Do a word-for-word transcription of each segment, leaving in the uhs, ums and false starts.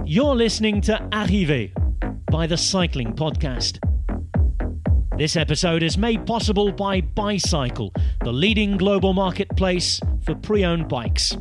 You're listening to Arrivé by the Cycling Podcast. This episode is made possible by Bicycle, the leading global marketplace for pre-owned bikes.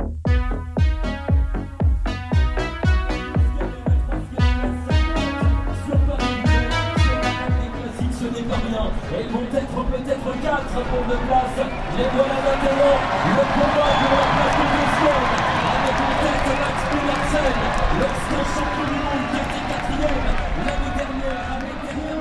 Elles vont être peut-être quatre pour deux places. Les voilà maintenant. Le combat pour la place de deuxième. Avec en tête Max Pedersen, l'ancien champion du monde qui était quatrième l'année dernière avec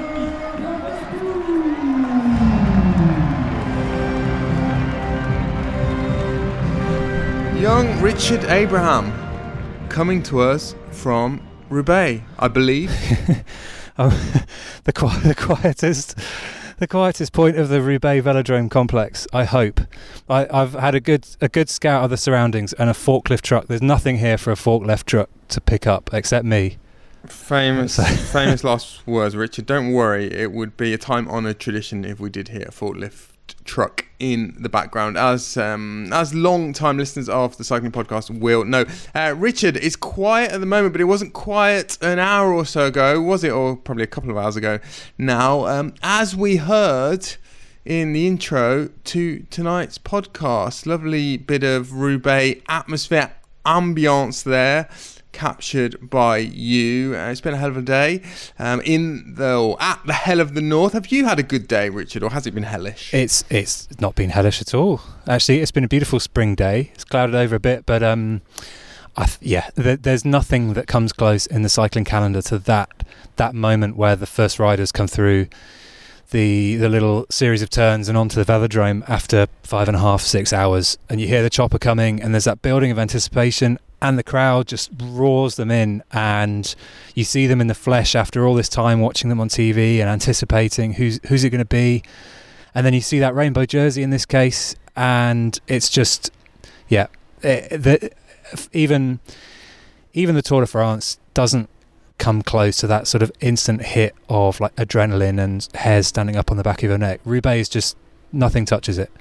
derrière lui. Young Richard Abraham coming to us from Roubaix, I believe. oh, the, qui- the quietest. The quietest point of the Roubaix Velodrome complex, I hope. I, I've had a good a good scout of the surroundings and a forklift truck. There's nothing here for a forklift truck to pick up except me. Famous famous last words, Richard. Don't worry, it would be a time-honoured tradition if we did hear a forklift truck in the background, as um, as long-time listeners of the Cycling Podcast will know. Uh, Richard, it's quiet at the moment, but it wasn't quiet an hour or so ago, was it? Or probably a couple of hours ago now. Um, as we heard in the intro to tonight's podcast, lovely bit of Roubaix atmosphere, ambience there, captured by you. Uh, it's been a hell of a day um, in the or at the hell of the north. Have you had a good day, Richard, or has it been hellish? It's it's not been hellish at all. Actually, it's been a beautiful spring day. It's clouded over a bit, but um, I th- yeah, th- there's nothing that comes close in the cycling calendar to that that moment where the first riders come through the the little series of turns and onto the velodrome after five and a half, six hours, and you hear the chopper coming, and there's that building of anticipation. And the crowd just roars them in, and you see them in the flesh after all this time watching them on T V and anticipating who's who's it going to be. And then you see that rainbow jersey in this case, and it's just, yeah, it, the, even even the Tour de France doesn't come close to that sort of instant hit of like adrenaline and hairs standing up on the back of your neck. Roubaix is just, nothing touches it.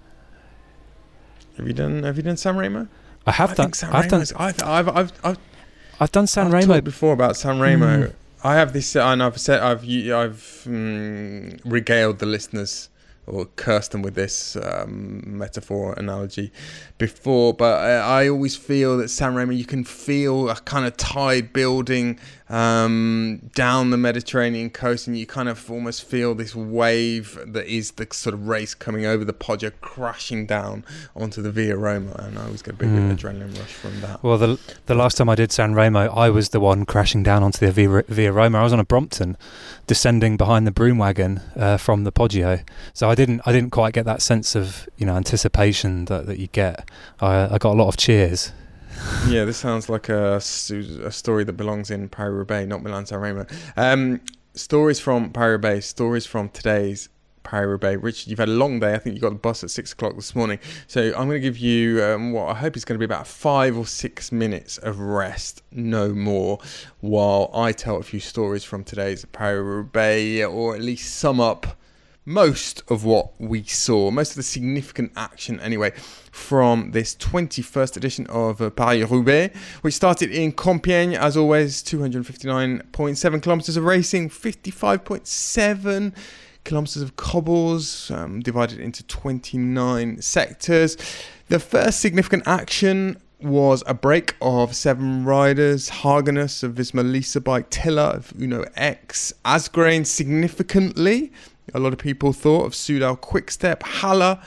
Have you done Have you done San Remo? I have I done. San I've done. I've, I've, I've, I've, I've done San I've Remo talked before about San Remo. Mm. I have this, and I've said I've I've um, regaled the listeners or cursed them with this um, metaphor analogy before, but I, I always feel that San Remo, you can feel a kind of tide building um, down the Mediterranean coast, and you kind of almost feel this wave that is the sort of race coming over the Poggio, crashing down onto the Via Roma, and I always get a big mm. adrenaline rush from that. Well, the the last time I did San Remo, I was the one crashing down onto the Via, Via Roma. I was on a Brompton, descending behind the broom wagon uh, from the Poggio, so I didn't I didn't quite get that sense of, you know, anticipation that, that you get. I, I got a lot of cheers. Yeah, this sounds like a, a story that belongs in Paris-Roubaix, not Milan-San Remo. Um, stories from Paris-Roubaix, stories from today's Paris-Roubaix. Richard, you've had a long day. I think you got the bus at six o'clock this morning. So I'm going to give you um, what I hope is going to be about five or six minutes of rest, no more, while I tell a few stories from today's Paris-Roubaix, or at least sum up most of what we saw, most of the significant action anyway, from this twenty-first edition of uh, Paris-Roubaix, which started in Compiègne, as always, two hundred fifty-nine point seven kilometres of racing, fifty-five point seven kilometres of cobbles, um, divided into twenty-nine sectors. The first significant action was a break of seven riders: Hagenus of Visma Lease Bike, Tiller of Uno X, Asgreen significantly. A lot of people thought of Soudal Quickstep, Haller,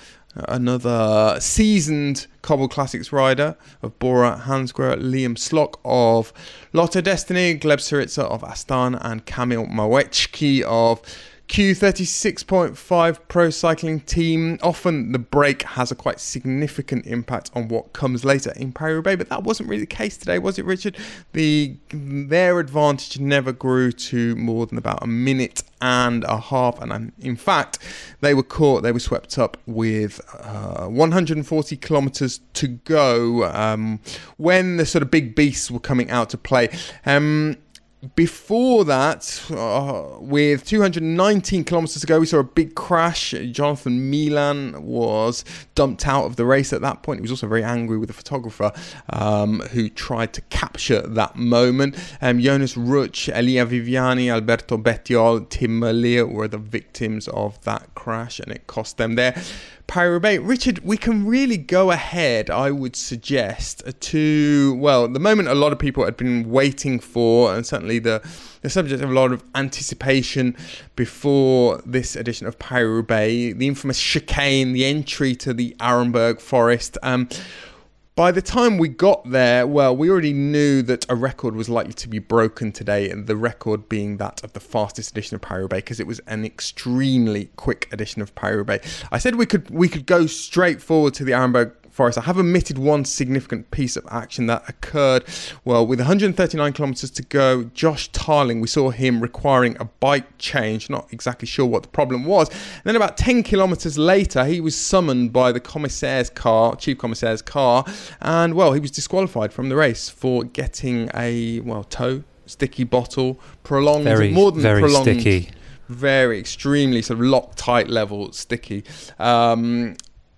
another seasoned Cobble Classics rider of Bora Hansgrohe, Liam Slock of Lotto Destiny, Gleb Syriza of Astana, and Kamil Małecki of Q thirty-six point five Pro Cycling Team. Often the break has a quite significant impact on what comes later in Paris-Roubaix, but that wasn't really the case today, was it, Richard? The their advantage never grew to more than about a minute and a half, and in fact they were caught, they were swept up with uh, one hundred forty kilometers to go um, when the sort of big beasts were coming out to play. Um, before that, uh, with two hundred nineteen kilometres to go, we saw a big crash. Jonathan Milan was dumped out of the race at that point. He was also very angry with the photographer um, who tried to capture that moment. Um, Jonas Ruch, Elia Viviani, Alberto Bettiol, Tim Merlier were the victims of that crash, and it cost them there. Paris-Roubaix. Richard, we can really go ahead, I would suggest, to, well, the moment a lot of people had been waiting for, and certainly the, the subject of a lot of anticipation before this edition of Paris-Roubaix, the infamous chicane, the entry to the Arenberg Forest. Um, By the time we got there, well, we already knew that a record was likely to be broken today, and the record being that of the fastest edition of Paris-Roubaix, because it was an extremely quick edition of Paris-Roubaix. I said we could we could go straight forward to the Arenberg Forest. I have omitted one significant piece of action that occurred. Well, with one hundred thirty-nine kilometres to go, Josh Tarling, we saw him requiring a bike change. Not exactly sure what the problem was. And then about ten kilometres later, he was summoned by the commissaire's car, chief commissaire's car, and, well, he was disqualified from the race for getting a, well, toe, sticky bottle, prolonged, very, more than very prolonged. sticky. Very, extremely sort of Loctite level sticky. Um...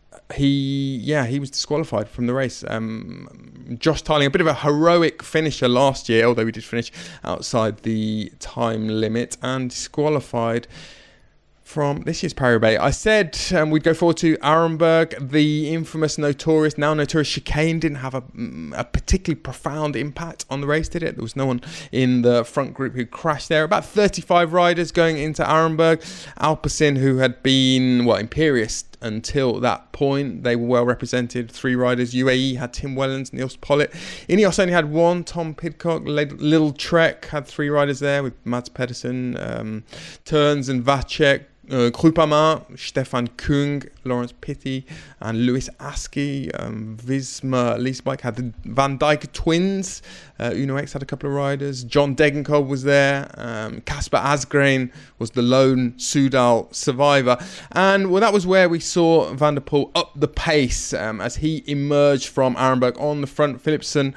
He, yeah, he was disqualified from the race. Um, Josh Tarling, a bit of a heroic finisher last year, although he did finish outside the time limit, and disqualified from this year's Paris-Roubaix. I said um, we'd go forward to Arenberg. The infamous, notorious, now notorious chicane didn't have a, a particularly profound impact on the race, did it? There was no one in the front group who crashed there. About thirty-five riders going into Arenberg. Alpecin, who had been, well, imperious until that point. They were well represented. Three riders. U A E had Tim Wellens, Niels Pollitt. Ineos only had one. Tom Pidcock. Little Trek had three riders there with Mads Pedersen, um, Turns and Vacek. Uh, Groupama, Stefan Kung, Lawrence Pitty, and Lewis Askey. um, Visma Leasebike had the Van Dijk twins. uh, Uno X had a couple of riders. John Degenkolb was there. Casper um, Asgreen was the lone Soudal survivor. And, well, that was where we saw Van der Poel up the pace um, as he emerged from Arenberg on the front. Philipsen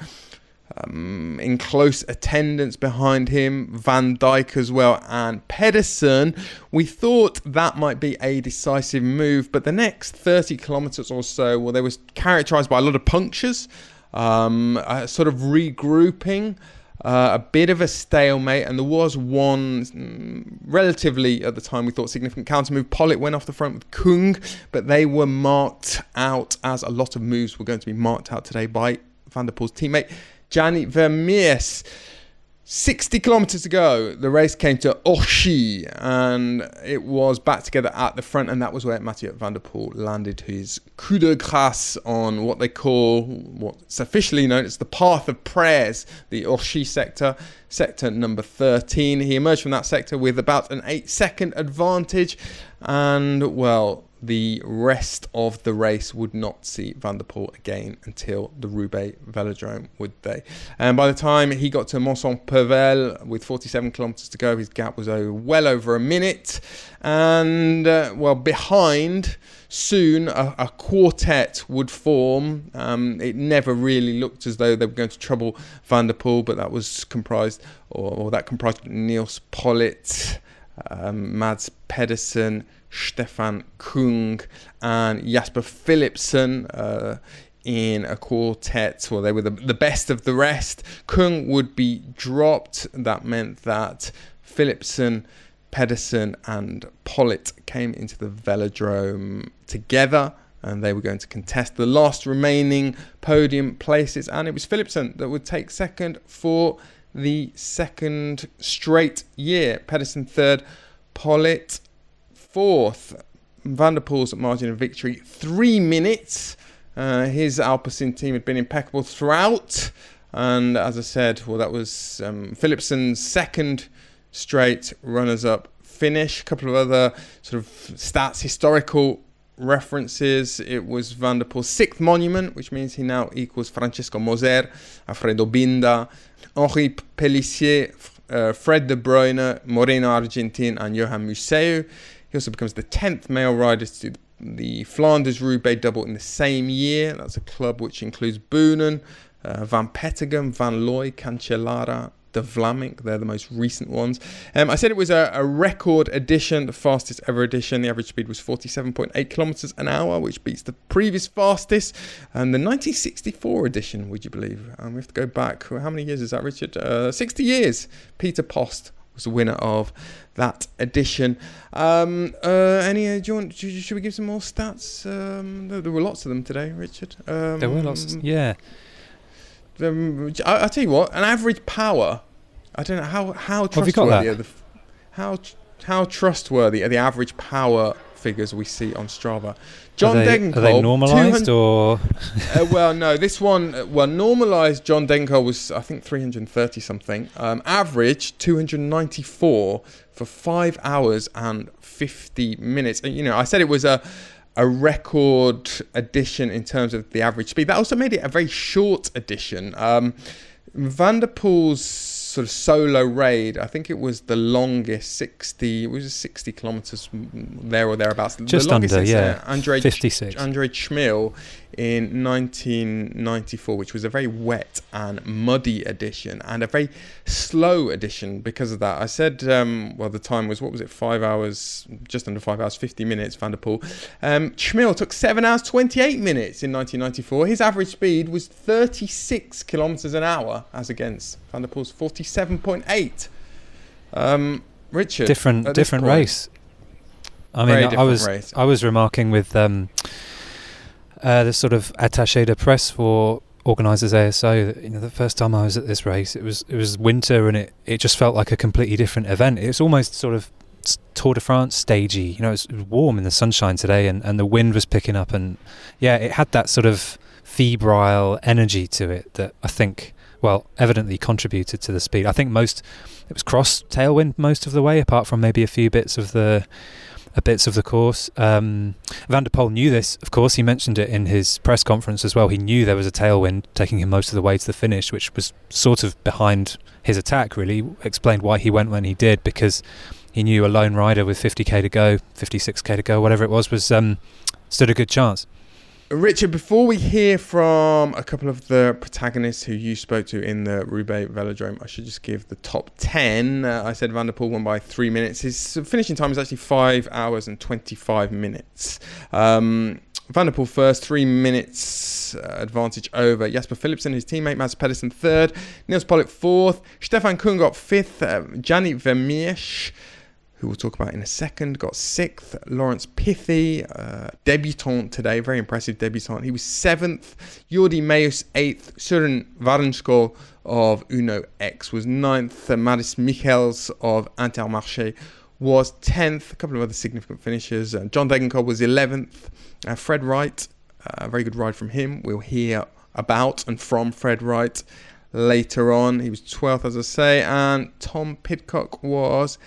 Um, in close attendance behind him, Van Dijk as well, and Pedersen. We thought that might be a decisive move, but the next thirty kilometres or so, well, they was characterised by a lot of punctures, um, a sort of regrouping, uh, a bit of a stalemate, and there was one mm, relatively, at the time we thought, significant counter move. Pollitt went off the front with Kung, but they were marked out, as a lot of moves were going to be marked out today, by Van der Poel's teammate Gianni Vermeers. sixty kilometres to go, the race came to Orchy, and it was back together at the front, and that was where Mathieu Van der Poel landed his coup de grâce on what they call, what's officially known as the Path of Prayers, the Orchy sector, sector number thirteen. He emerged from that sector with about an eight second advantage, and, well, the rest of the race would not see Van der Poel again until the Roubaix Velodrome, would they? And by the time he got to Mont-Saint-Pervel with forty-seven kilometres to go, his gap was over, well over a minute. And, uh, well, behind, soon a, a quartet would form. Um, it never really looked as though they were going to trouble Van der Poel, but that was comprised, or, or that comprised Niels Pollitt, um, Mads Pedersen, Stefan Kung, and Jasper Philipsen uh, in a quartet. Well, they were the, the best of the rest. Kung would be dropped. That meant that Philipsen, Pedersen and Pollitt came into the velodrome together, and they were going to contest the last remaining podium places, and it was Philipsen that would take second for the second straight year. Pedersen third, Pollitt fourth. Van der Poel's margin of victory, three minutes. Uh, his Alpecin team had been impeccable throughout. And as I said, well, that was um, Philipsen's second straight runners-up finish. A couple of other sort of stats, historical references. It was Van der Poel's sixth monument, which means he now equals Francesco Moser, Alfredo Binda, Henri Pellissier, uh, Fred de Bruyne, Moreno Argentin, and Johan Museeuw. He also becomes the tenth male rider to do the Flanders-Roubaix double in the same year. That's a club which includes Boonen, uh, Van Petegem, Van Looy, Cancellara, de Vlaming. They're the most recent ones. Um, I said it was a, a record edition, the fastest ever edition. The average speed was forty-seven point eight kilometers an hour, which beats the previous fastest. And the nineteen sixty-four edition, would you believe? Um, we have to go back. Well, how many years is that, Richard? Uh, sixty years. Peter Post was the winner of that edition. Um, uh, any? Uh, do you want? Should we give some more stats? Um, there, there were lots of them today, Richard. Um, there were lots. Yeah. Um, I, I tell you what, an average power. I don't know how how trustworthy are the how how trustworthy are the average power figures we see on Strava. John are they, Degenkolb. Are they normalised or? uh, well, no. This one, uh, well, normalised. John Degenkolb was, I think, three hundred thirty something. Um, average two hundred ninety-four for five hours and fifty minutes. And, you know, I said it was a. a record edition in terms of the average speed. That also made it a very short edition. Um, Van der Poel's sort of solo raid, I think it was the longest, sixty, it was sixty kilometers there or thereabouts. Just the longest under, is, yeah, uh, Andre fifty-six. Ch- Andre Schmil in nineteen ninety-four, which was a very wet and muddy edition and a very slow edition because of that. I said, um, well, the time was, what was it, five hours, just under five hours, fifty minutes, Van der Poel. Um, Schmil took seven hours, twenty-eight minutes in nineteen ninety-four. His average speed was thirty-six kilometers an hour, as against Van der Poel's forty-seven point eight. Um, Richard, different different point, race. I mean, I was race. I was remarking with um, uh, the sort of attaché de presse for organisers A S O that, you know, the first time I was at this race, it was it was winter and it, it just felt like a completely different event. It was almost sort of Tour de France stagey. You know, it was, it was warm in the sunshine today, and, and the wind was picking up, and yeah, it had that sort of febrile energy to it that I think, well, evidently contributed to the speed. I think most it was cross tailwind most of the way, apart from maybe a few bits of the uh, bits of the course. Um, Van der Poel knew this, of course. He mentioned it in his press conference as well. He knew there was a tailwind taking him most of the way to the finish, which was sort of behind his attack. Really explained why he went when he did, because he knew a lone rider with fifty k to go, fifty-six k to go, whatever it was, was um, stood a good chance. Richard, before we hear from a couple of the protagonists who you spoke to in the Roubaix Velodrome, I should just give the top ten. Uh, I said Van der Poel won by three minutes. His finishing time is actually five hours and twenty-five minutes. Um, Van der Poel first, three minutes uh, advantage over Jasper Philipsen, his teammate. Mads Pedersen third, Niels Pollitt fourth, Stefan Kung got fifth, uh, Gianni Vermeersch, who we'll talk about in a second, got sixth. Lawrence Pithy, uh, debutant today, very impressive debutant. He was seventh. Jordi Meus eighth. Søren Varenskol of Uno X was ninth. Uh, Maris Michels of Intermarché was tenth. A couple of other significant finishers. Uh, John Degenkolb was eleventh. Uh, Fred Wright, uh, a very good ride from him. We'll hear about and from Fred Wright later on. He was twelfth, as I say. And Tom Pidcock was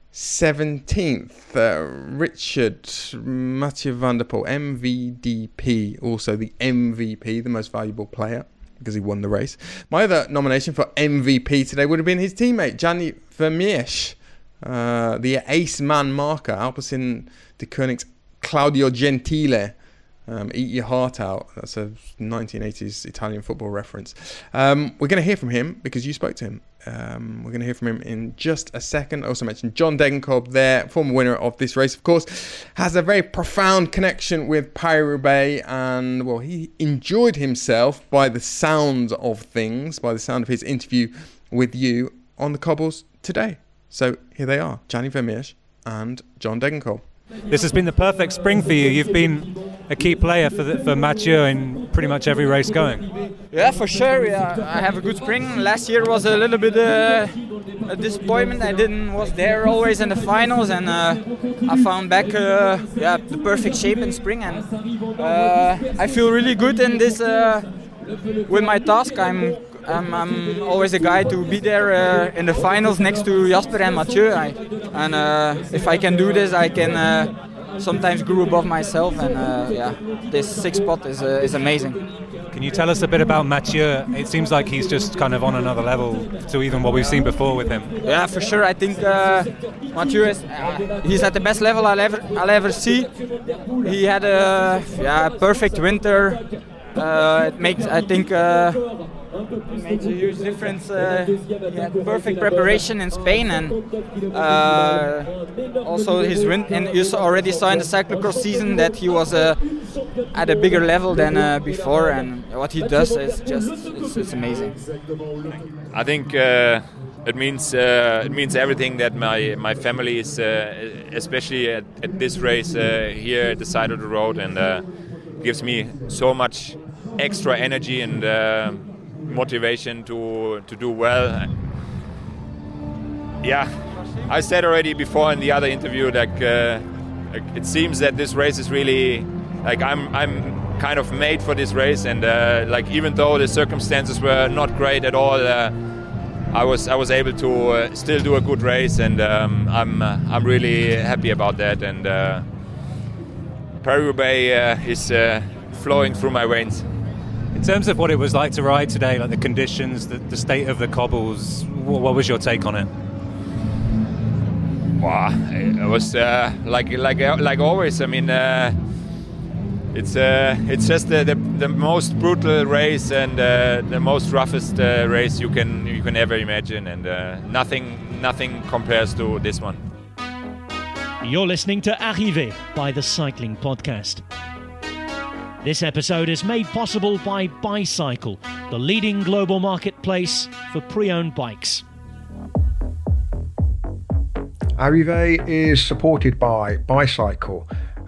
seventeenth. uh, Richard, Mathieu Van der Poel, M V D P, also the M V P, the most valuable player, because he won the race. My other nomination for M V P today would have been his teammate, Gianni Vermeersch, uh, the ace man marker, Alpecin de Koenig's Claudio Gentile. Um, eat your heart out. That's a nineteen eighties Italian football reference. Um, we're going to hear from him because you spoke to him. Um, we're going to hear from him in just a second. I also mentioned John Degenkolb there, former winner of this race, of course, has a very profound connection with Paris-Roubaix, and, well, he enjoyed himself by the sound of things, by the sound of his interview with you on the cobbles today. So here they are, Gianni Vermeersch and John Degenkolb. This has been the perfect spring for you. You've been a key player for the, for Mathieu in pretty much every race going. Yeah, for sure. Yeah, I have a good spring. Last year was a little bit uh, a disappointment. I didn't was there always in the finals, and uh, I found back uh, yeah the perfect shape in spring, and uh, I feel really good in this uh, with my task. I'm. I'm, I'm always a guy to be there uh, in the finals next to Jasper and Mathieu. I, and uh, if I can do this, I can uh, sometimes grow above myself. And uh, yeah, this sixth spot is uh, is amazing. Can you tell us a bit about Mathieu? It seems like he's just kind of on another level to even what we've seen before with him. Yeah, for sure. I think uh, Mathieu is uh, he's at the best level I'll ever I'll ever see. He had a yeah perfect winter. uh, it makes, I think, uh, it makes a huge difference. Uh, he had perfect preparation in Spain, and uh, also his win. And you already saw in the cyclocross season that he was uh, at a bigger level than uh, before, and what he does is just it's, it's amazing. I think uh, it means uh, it means everything that my my family is, uh, especially at, at this race uh, here at the side of the road, and uh, gives me so much extra energy and uh, motivation to to do well. Yeah, I said already before in the other interview that uh, it seems that this race is really like I'm I'm kind of made for this race, and uh, like even though the circumstances were not great at all, uh, I was I was able to uh, still do a good race, and um, I'm uh, I'm really happy about that. And uh, Paris-Roubaix uh, is uh, flowing through my veins. In terms of what it was like to ride today, like the conditions, the, the state of the cobbles, what, what was your take on it? Wow, it was uh, like like like always. I mean, uh, it's uh, it's just the, the the most brutal race and uh, the most roughest uh, race you can you can ever imagine, and uh, nothing nothing compares to this one. You're listening to Arrivé by the Cycling Podcast. This episode is made possible by Bicycle, the leading global marketplace for pre-owned bikes. Arrivé is supported by Bicycle,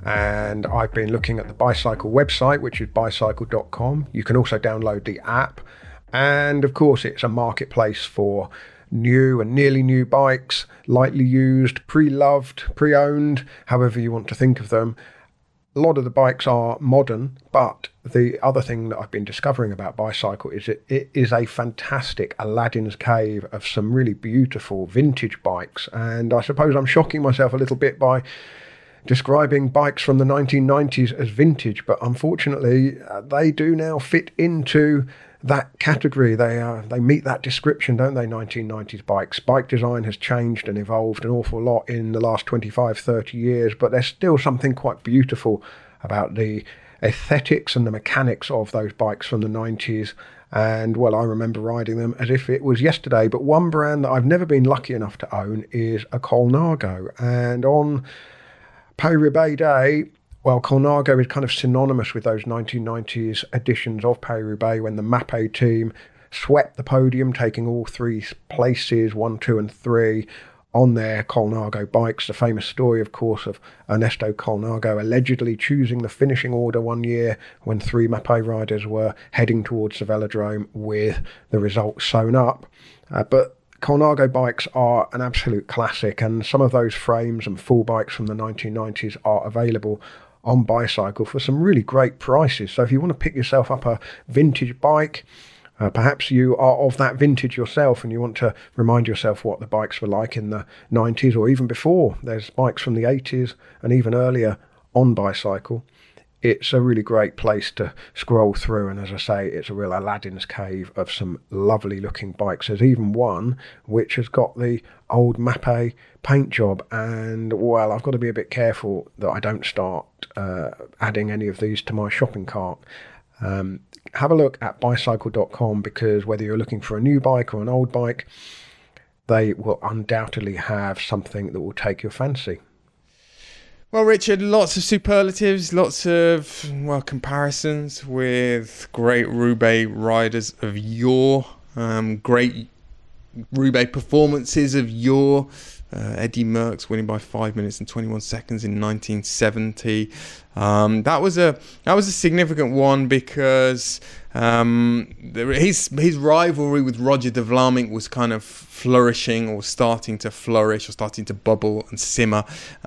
and I've been looking at the Bicycle website, which is bicycle dot com. You can also download the app, and of course it's a marketplace for new and nearly new bikes, lightly used, pre-loved, pre-owned, however you want to think of them. A lot of the bikes are modern, but the other thing that I've been discovering about Bicycle is it, it is a fantastic Aladdin's cave of some really beautiful vintage bikes. And I suppose I'm shocking myself a little bit by describing bikes from the nineteen nineties as vintage, but unfortunately uh, they do now fit into that category. They are they meet that description, don't they? nineteen nineties bikes. Bike design has changed and evolved an awful lot in the last twenty-five, thirty years, but there's still something quite beautiful about the aesthetics and the mechanics of those bikes from the nineties. And well, I remember riding them as if it was yesterday. But one brand that I've never been lucky enough to own is a Colnago, and on Paris-Roubaix Day, well, Colnago is kind of synonymous with those nineteen nineties editions of Paris-Roubaix when the Mapei team swept the podium, taking all three places, one, two and three, on their Colnago bikes. The famous story, of course, of Ernesto Colnago allegedly choosing the finishing order one year when three Mapei riders were heading towards the velodrome with the result sewn up. Uh, but Colnago bikes are an absolute classic, and some of those frames and full bikes from the nineteen nineties are available on Bicycle for some really great prices. So if you want to pick yourself up a vintage bike, uh, perhaps you are of that vintage yourself and you want to remind yourself what the bikes were like in the nineties or even before. There's bikes from the eighties and even earlier on Bicycle. It's a really great place to scroll through, and as I say, it's a real Aladdin's cave of some lovely looking bikes. There's even one which has got the old Mapei paint job, and well, I've got to be a bit careful that I don't start uh, adding any of these to my shopping cart. Um, have a look at bicycle dot com, because whether you're looking for a new bike or an old bike, they will undoubtedly have something that will take your fancy. Well, Richard, lots of superlatives, lots of, well, comparisons with great Roubaix riders of yore, um, great Roubaix performances of yore. Uh, Eddie Merckx winning by five minutes and twenty-one seconds in nineteen seventy. Um, that was a that was a significant one because um, his his rivalry with Roger de Vlaeminck was kind of flourishing, or starting to flourish, or starting to bubble and simmer.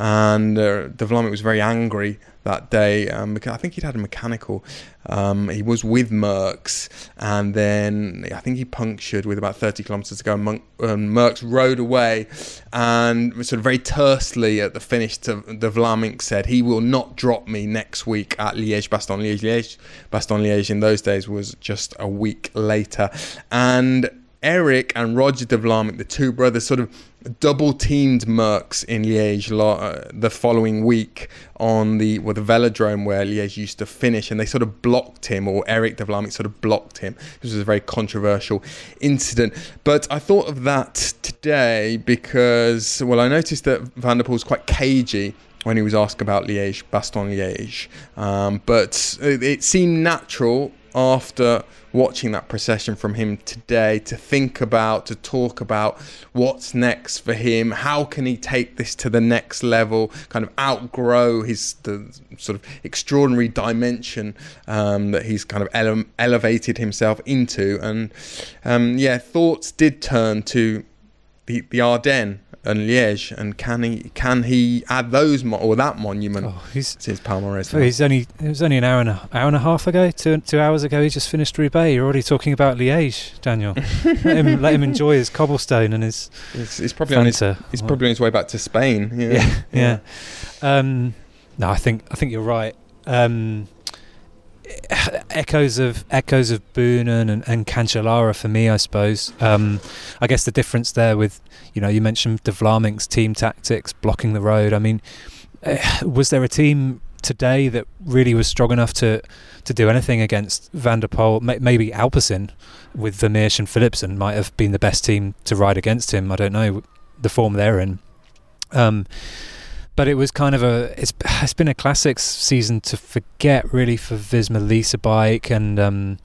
And uh, de Vlaeminck was very angry that day um, because I think he'd had a mechanical. Um, he was with Merckx, and then I think he punctured with about thirty kilometres to go. And Monk, um, Merckx rode away, and sort of very tersely at the finish, to, de Vlaeminck said, "He will not drop me next week at Liège-Bastogne-Liège." Liège-Bastogne-Liège in those days was just a week later, and Eric and Roger de Vlaeminck, the two brothers, sort of double teamed Merckx in Liège uh, the following week on the well, the velodrome where Liège used to finish, and they sort of blocked him, or Eric de Vlaeminck sort of blocked him. This was a very controversial incident. But I thought of that today because, well, I noticed that Van der Poel was quite cagey when he was asked about Liège, Bastogne Liège. Um, but it, it seemed natural after watching that procession from him today to think about, to talk about what's next for him. How can he take this to the next level, kind of outgrow his the sort of extraordinary dimension um, that he's kind of ele- elevated himself into. And um, yeah, thoughts did turn to the, the Ardennes and Liège, and can he can he add those mo- or that monument oh, he's, to his palmarès? So he's only it was only an hour and a hour and a half ago, two two hours ago. He just finished Roubaix. You're already talking about Liège, Daniel. let him let him enjoy his cobblestone and his. It's, it's probably on his. He's probably on his way back to Spain. Yeah, yeah. yeah. yeah. Um, no, I think I think you're right. Um, echoes of echoes of Boonen and, and Cancellara for me, I suppose. Um, I guess the difference there with, you know, you mentioned de Vlaeminck's team tactics, blocking the road. I mean, uh, was there a team today that really was strong enough to, to do anything against Van der Poel? M- maybe Alpecin with Vermeersch and Philipsen might have been the best team to ride against him. I don't know the form they're in. Um, But it was kind of a, it's, it's been a classics season to forget, really, for Visma Lease Bike and um,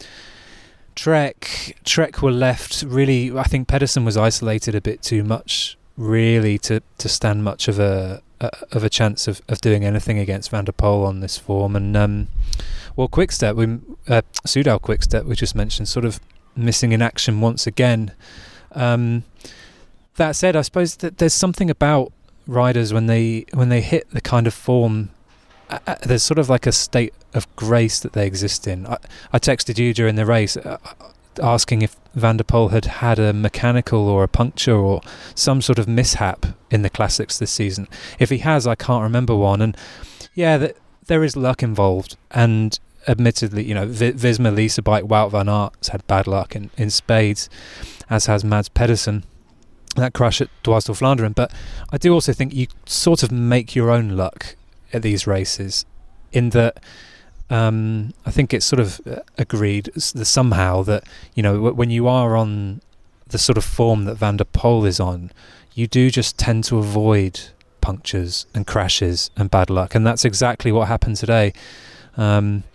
Trek. Trek were left, really, I think Pedersen was isolated a bit too much, really, to, to stand much of a, a of a chance of, of doing anything against Van der Poel on this form. And, um, well, Quickstep, we, uh, Soudal Quickstep, we just mentioned, sort of missing in action once again. Um, that said, I suppose that there's something about riders when they when they hit the kind of form, uh, there's sort of like a state of grace that they exist in. I, I texted you during the race uh, asking if Van der Poel had had a mechanical or a puncture or some sort of mishap in the classics this season. If he has, I can't remember one. And yeah, th- there is luck involved, and admittedly, you know, v- Visma Lease Bike, Wout van Aert's had bad luck in, in spades, as has Mads Pedersen, that crash at Dwars door Vlaanderen. But I do also think you sort of make your own luck at these races, in that um, I think it's sort of agreed somehow that, you know, when you are on the sort of form that Van der Poel is on, you do just tend to avoid punctures and crashes and bad luck, and that's exactly what happened today. Um,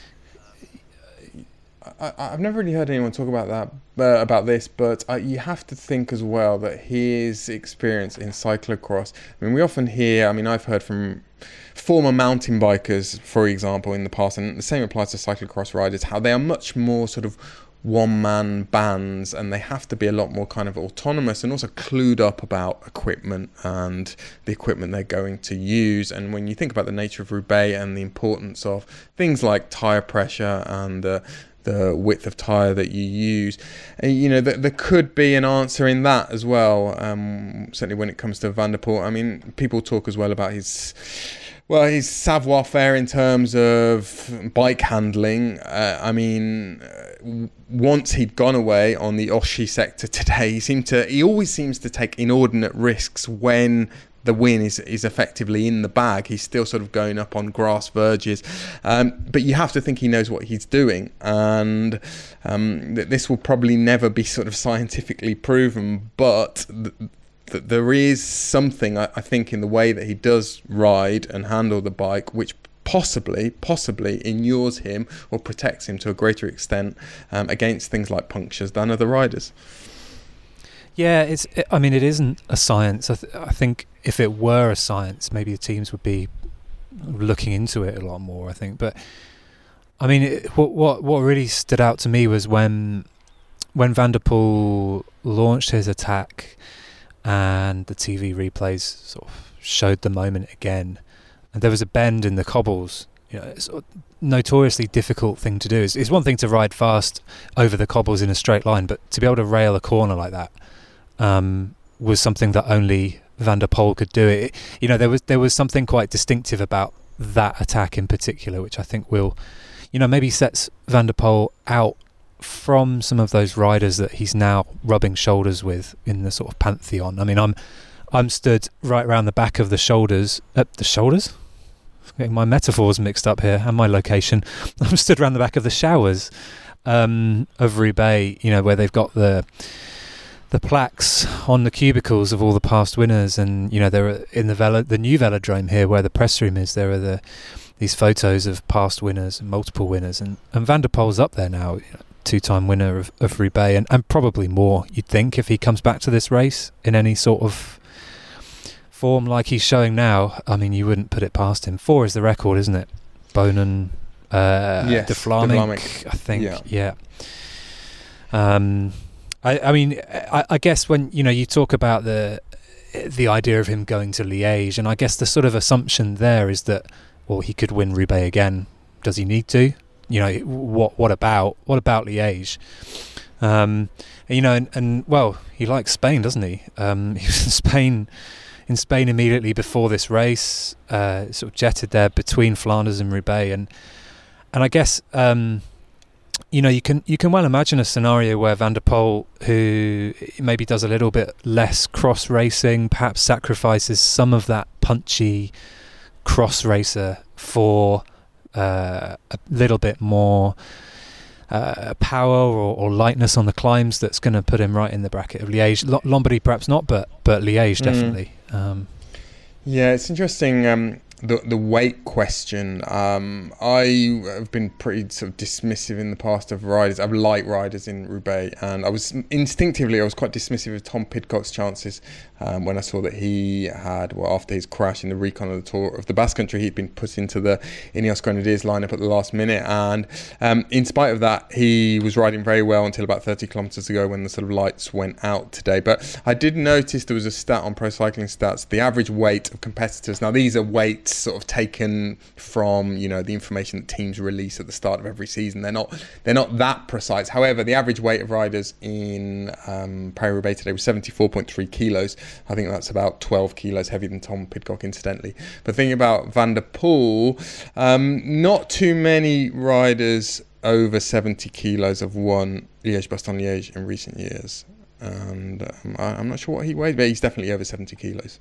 I, I've never really heard anyone talk about that, uh, about this, but uh, you have to think as well that his experience in cyclocross, I mean, we often hear, I mean, I've heard from former mountain bikers, for example, in the past, and the same applies to cyclocross riders, how they are much more sort of one-man bands, and they have to be a lot more kind of autonomous and also clued up about equipment and the equipment they're going to use. And when you think about the nature of Roubaix and the importance of things like tyre pressure and uh, the width of tyre that you use, and, you know, th- there could be an answer in that as well. Um, certainly when it comes to Van der Poel, I mean, people talk as well about his, well, his savoir-faire in terms of bike handling. Uh, I mean, uh, once he'd gone away on the Oshie sector today, he seemed to, he always seems to take inordinate risks when the win is, is effectively in the bag. He's still sort of going up on grass verges. Um, but you have to think he knows what he's doing. And um, th- this will probably never be sort of scientifically proven, but th- th- there is something, I-, I think, in the way that he does ride and handle the bike, which possibly, possibly inures him or protects him to a greater extent um, against things like punctures than other riders. Yeah, it's. It, I mean, it isn't a science. I, th- I think if it were a science, maybe the teams would be looking into it a lot more, I think. But I mean, it, what what what really stood out to me was when when Van der Poel launched his attack, and the T V replays sort of showed the moment again, and there was a bend in the cobbles. You know, it's a notoriously difficult thing to do. It's, it's one thing to ride fast over the cobbles in a straight line, but to be able to rail a corner like that um, was something that only Van der Poel could do. It, you know, there was there was something quite distinctive about that attack in particular, which I think will, you know, maybe sets Van der Poel out from some of those riders that he's now rubbing shoulders with in the sort of pantheon. I mean, I'm I'm stood right around the back of the shoulders, uh, the shoulders? Getting my metaphors mixed up here and my location. I'm stood around the back of the showers um, of Roubaix, you know, where they've got the the plaques on the cubicles of all the past winners, and you know, there are in the velo, the new velodrome here where the press room is. There are the these photos of past winners and multiple winners, and, and Van der Poel's up there now, you know, two-time winner of, of Roubaix, and, and probably more, you'd think, if he comes back to this race in any sort of form like he's showing now. I mean, you wouldn't put it past him. Four is the record, isn't it? Bonen, uh, yes, De Vlaeminck, I think. Yeah. yeah. Um, I, I mean, I, I guess when you know you talk about the the idea of him going to Liège, and I guess the sort of assumption there is that, well, he could win Roubaix again. Does he need to? You know, what what about what about Liège? Um, you know, and, and well, he likes Spain, doesn't he? Um, he was in Spain. In Spain immediately before this race, uh, sort of jetted there between Flanders and Roubaix, and and I guess um, you know you can you can well imagine a scenario where Van der Poel, who maybe does a little bit less cross racing, perhaps sacrifices some of that punchy cross racer for uh, a little bit more uh, power or, or lightness on the climbs. That's going to put him right in the bracket of Liège. L- Lombardy perhaps not, but but Liège definitely. Mm. Um, yeah, it's interesting. Um, the the weight question. Um, I have been pretty sort of dismissive in the past of riders, of light riders in Roubaix, and I was instinctively I was quite dismissive of Tom Pidcock's chances um, when I saw that he had, well, after his crash in the recon of the Tour of the Basque Country, he'd been put into the Ineos Grenadiers lineup at the last minute, and um, in spite of that, he was riding very well until about thirty kilometres ago when the sort of lights went out today. But I did notice there was a stat on Pro Cycling Stats, the average weight of competitors. Now these are weights sort of taken from, you know, the information that teams release at the start of every season. They're not they're not that precise. However, the average weight of riders in um, Paris-Roubaix today was seventy-four point three kilos. I think that's about twelve kilos heavier than Tom Pidcock, incidentally. But thinking about Van der Poel, um, not too many riders over seventy kilos have won Liège-Bastogne-Liège in recent years. And um, I, I'm not sure what he weighs, but he's definitely over seventy kilos.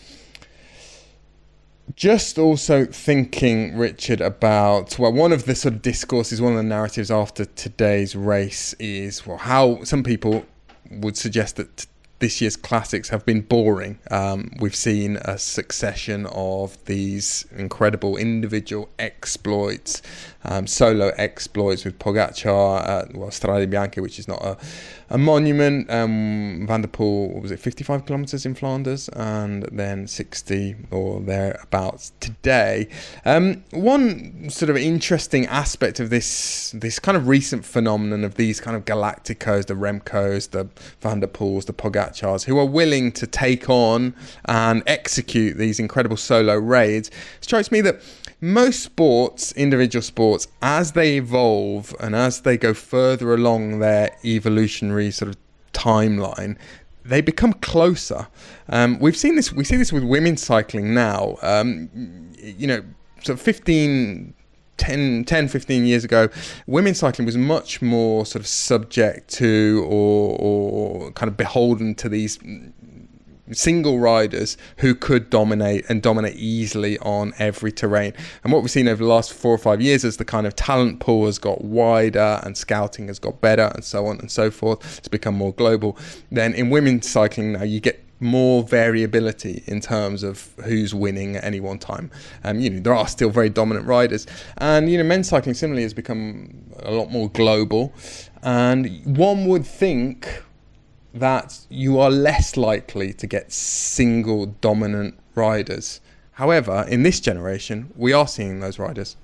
Just also thinking, Richard, about, well, one of the sort of discourses, one of the narratives after today's race is, well, how some people would suggest that t- this year's classics have been boring. Um, we've seen a succession of these incredible individual exploits, um, solo exploits with Pogacar at, well, Strade Bianche, which is not a, a monument. Um, Van der Poel, what was it, fifty-five kilometres in Flanders, and then sixty or thereabouts today. Um, one sort of interesting aspect of this this kind of recent phenomenon of these kind of Galacticos, the Remcos, the Van der Poels, the Pogacars, who are willing to take on and execute these incredible solo raids, strikes me that most sports, individual sports, as they evolve and as they go further along their evolutionary sort of timeline, they become closer. Um, we've seen this. We see this with women's cycling now. Um, you know, sort of fifteen, ten, ten, fifteen years ago, women's cycling was much more sort of subject to or, or kind of beholden to these single riders who could dominate and dominate easily on every terrain. And what we've seen over the last four or five years is the kind of talent pool has got wider and scouting has got better and so on and so forth. It's become more global. Then in women's cycling now you get more variability in terms of who's winning at any one time. Um, you know, there are still very dominant riders, and you know, men's cycling similarly has become a lot more global. And one would think that you are less likely to get single dominant riders. However, in this generation, we are seeing those riders.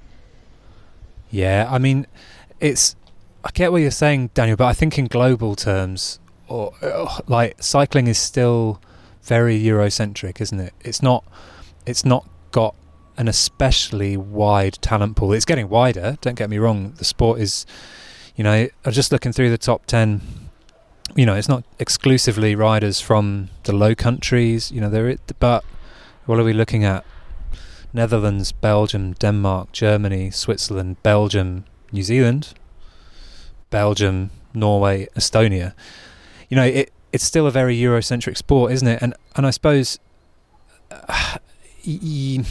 Yeah, I mean, it's. I get what you're saying, Daniel, but I think in global terms, or uh, like cycling is still very Eurocentric, isn't it? It's not. It's not got an especially wide talent pool. It's getting wider. Don't get me wrong. The sport is, you know, I'm just looking through the top ten. You know, it's not exclusively riders from the Low Countries. You know, there. But what are we looking at? Netherlands, Belgium, Denmark, Germany, Switzerland, Belgium, New Zealand. Belgium, Norway, Estonia. You know, it it's still a very Eurocentric sport, isn't it? And and I suppose, uh, y-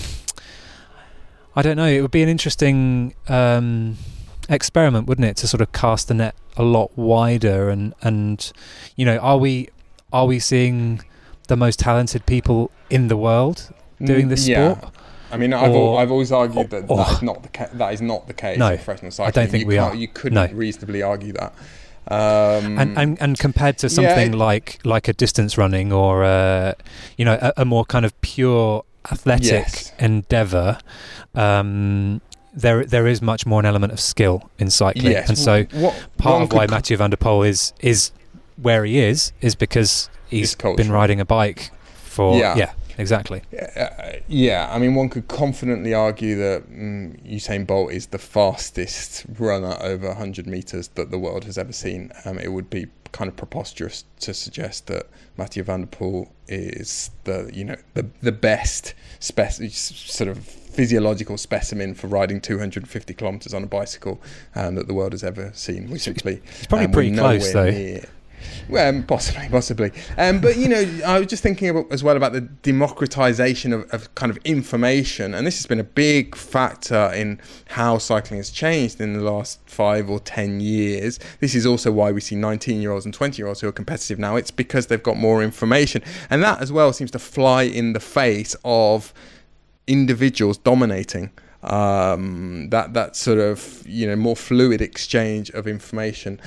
I don't know. It would be an interesting um, experiment, wouldn't it, to sort of cast the net a lot wider and and you know, are we are we seeing the most talented people in the world doing this yeah. sport? I mean, I've or, al- I've always argued that or, that is not the ca- that is not the case no, in professional cycling. I don't think you we can't- are. You couldn't No. reasonably argue that. Um, and, and and compared to something it- like like a distance running or uh, you know a, a more kind of pure athletic Yes. endeavour, um, there there is much more an element of skill in cycling, Yes. and so What- part one of why could- Mathieu van der Poel is is where he is is because he's His culture. been riding a bike for Yeah. yeah, exactly. Uh, yeah, I mean, one could confidently argue that mm, Usain Bolt is the fastest runner over one hundred metres that the world has ever seen. Um, it would be kind of preposterous to suggest that Mathieu van der Poel is the, you know, the the best spec- sort of physiological specimen for riding two hundred fifty kilometres on a bicycle um, that the world has ever seen. We simply, It's probably um, pretty we're close, nowhere though. near- Well, um, possibly, possibly. Um, but, you know, I was just thinking about, as well about the democratization of, of kind of information. And this has been a big factor in how cycling has changed in the last five or ten years. This is also why we see nineteen-year-olds and twenty-year-olds who are competitive now. It's because they've got more information. And that as well seems to fly in the face of individuals dominating. Um, that that sort of, you know, more fluid exchange of information.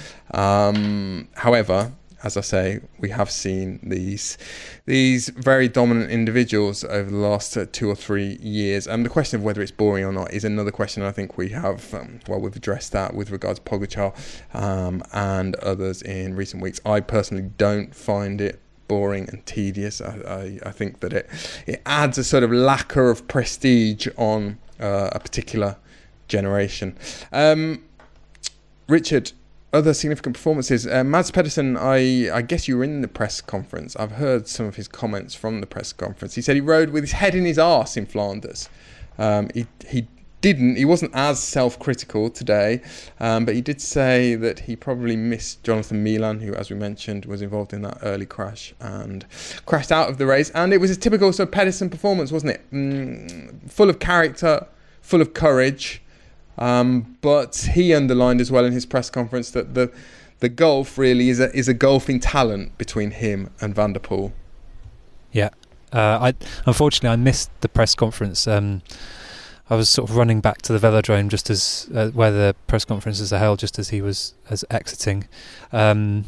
Um, however, as I say, we have seen these these very dominant individuals over the last uh, two or three years. And the question of whether it's boring or not is another question. I think we have, um, well, we've addressed that with regards to Pogacar um, and others in recent weeks. I personally don't find it boring and tedious. I, I, I think that it it adds a sort of lacquer of prestige on uh, a particular generation. Um, Richard, other significant performances. Uh, Mads Pedersen, I, I guess you were in the press conference. I've heard some of his comments from the press conference. He said he rode with his head in his arse in Flanders. Um, he he didn't. He wasn't as self-critical today, um, but he did say that he probably missed Jonathan Milan, who, as we mentioned, was involved in that early crash and crashed out of the race. And it was a typical sort of Pedersen performance, wasn't it? Mm, full of character, full of courage. Um, but he underlined as well in his press conference that the the gulf really is a is a gulfing talent between him and Van der Poel. Yeah, uh, I unfortunately I missed the press conference. Um, I was sort of running back to the velodrome just as uh, where the press conferences are held, just as he was as exiting. Um,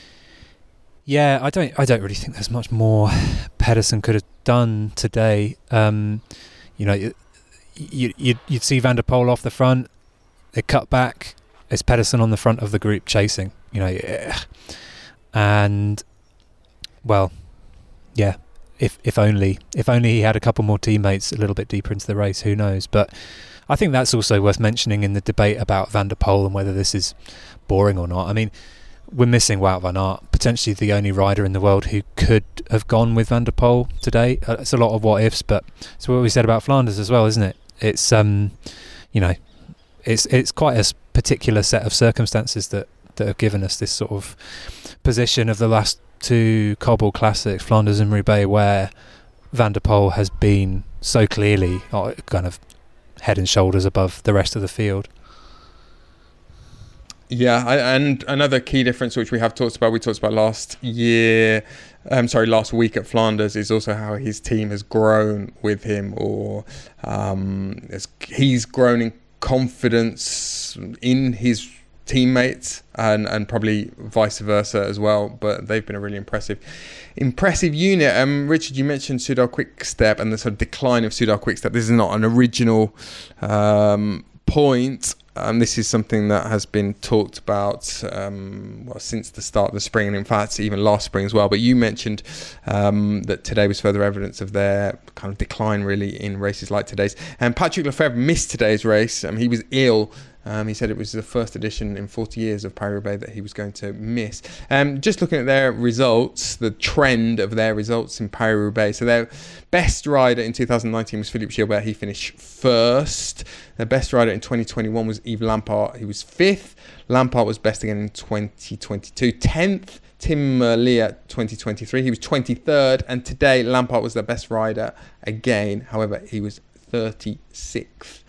yeah, I don't I don't really think there's much more Pedersen could have done today. Um, you know. It, You, you'd, you'd see Van der Poel off the front, they cut back, it's Pedersen on the front of the group chasing, you know, and well, yeah, if if only if only he had a couple more teammates a little bit deeper into the race, who knows? But I think that's also worth mentioning in the debate about Van der Poel and whether this is boring or not. I mean, we're missing Wout van Aert, potentially the only rider in the world who could have gone with Van der Poel today. Uh, it's a lot of what ifs, but it's what we said about Flanders as well, isn't it? It's um, you know, it's it's quite a particular set of circumstances that, that have given us this sort of position of the last two Cobble Classics, Flanders and Roubaix, where Van der Poel has been so clearly uh, kind of head and shoulders above the rest of the field. Yeah, I, and another key difference which we have talked about, we talked about last year, um, sorry, last week at Flanders, is also how his team has grown with him, or um, he's grown in confidence in his teammates, and, and probably vice versa as well. But they've been a really impressive, impressive unit. Um, Richard, you mentioned Soudal Quickstep and the sort of decline of Soudal Quickstep. This is not an original um, point. Um, this is something that has been talked about um, well, since the start of the spring, and in fact even last spring as well. But you mentioned um, that today was further evidence of their kind of decline really in races like today's. And Patrick Lefevere missed today's race. Um, he was ill Um, he said it was the first edition in forty years of Paris-Roubaix that he was going to miss. Um, just looking at their results, the trend of their results in Paris-Roubaix. So their best rider in two thousand nineteen was Philippe Gilbert. He finished first. Their best rider in twenty twenty-one was Yves Lampaert. He was fifth. Lampaert was best again in twenty twenty-two. tenth. Tim Merlier twenty twenty-three. He was twenty-third. And today, Lampaert was their best rider again. However, he was thirty-sixth.